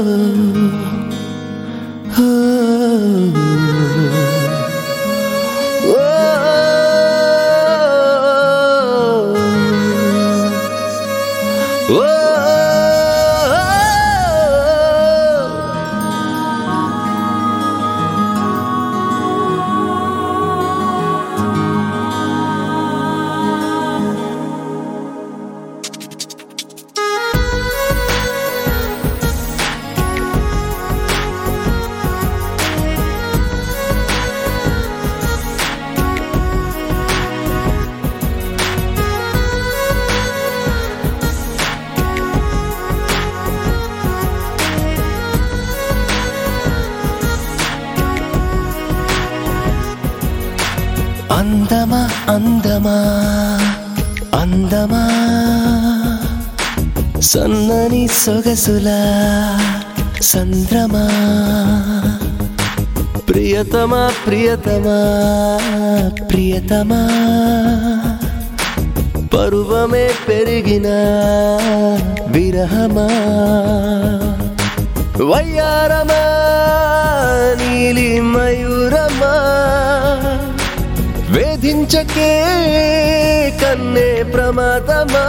అందమా అందమా అందమా సన్నని సొగసులా సంద్రమా ప్రియతమా ప్రియతమా ప్రియతమా పరువమే పెరిగిన విరహమా వయ్యారమా నీలి మయూరమా వేధించకే కన్నే ప్రమాదమా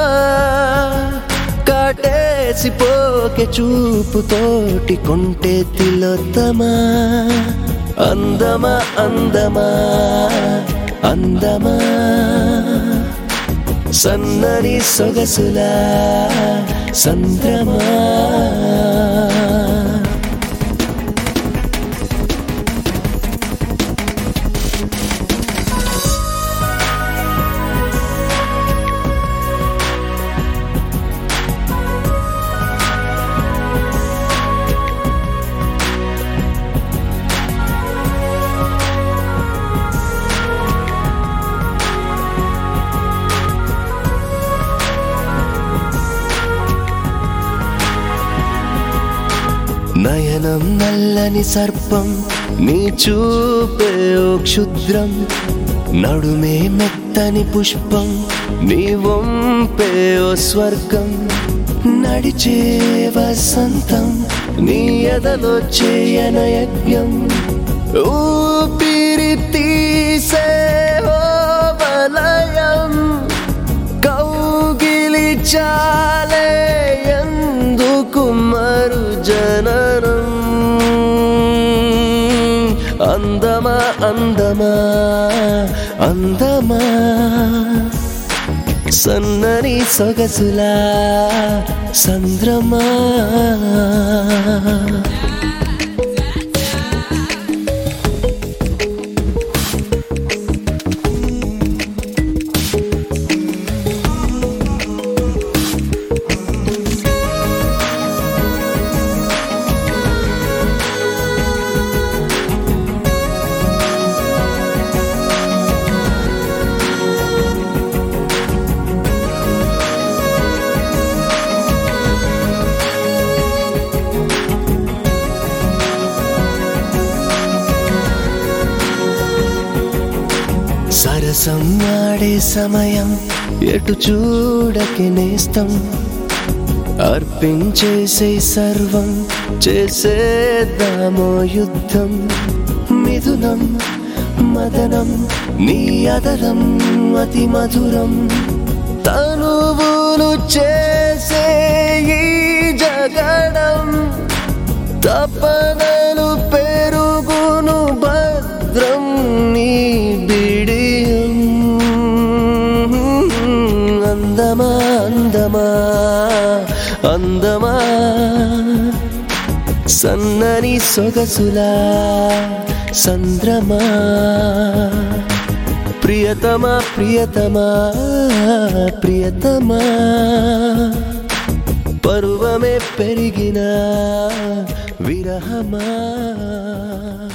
కాటేసిపోకే చూపుతోటి కొంటే తిలోత్తమా అందమా అందమా అందమా సన్నని సొగసులా సంద్రమా నయనం నల్లని సర్పం నీ చూపే ఓ క్షుద్రం నడుమే మెత్తని పుష్పం నీ వంపే ఓ స్వర్గం నడిచే వసంతం నీ ఎదలో చేయన యజ్ఞం ఊపిరి తీసే ఓ వలయం కౌగిలి చాలే ఎందుకు మరు జననం అందమా అందమా అందమా సన్నని సొగసులా సంద్రమా సరసం ఆడే సమయం ఎటు చూడకే నేస్తం అర్పించేసే సర్వం చేసేద్దామో యుద్ధం మిథునం మదనం నీ అదరం అతి మధురం తనువులు చేసే ఈ జగడం తపనలు పెరుగును భద్రం నీ బిడియం అందమా అందమా అందమా సన్నని సొగసులా సంద్రమా ప్రియతమా ప్రియతమా ప్రియతమా పరువమే పెరిగిన విరహమా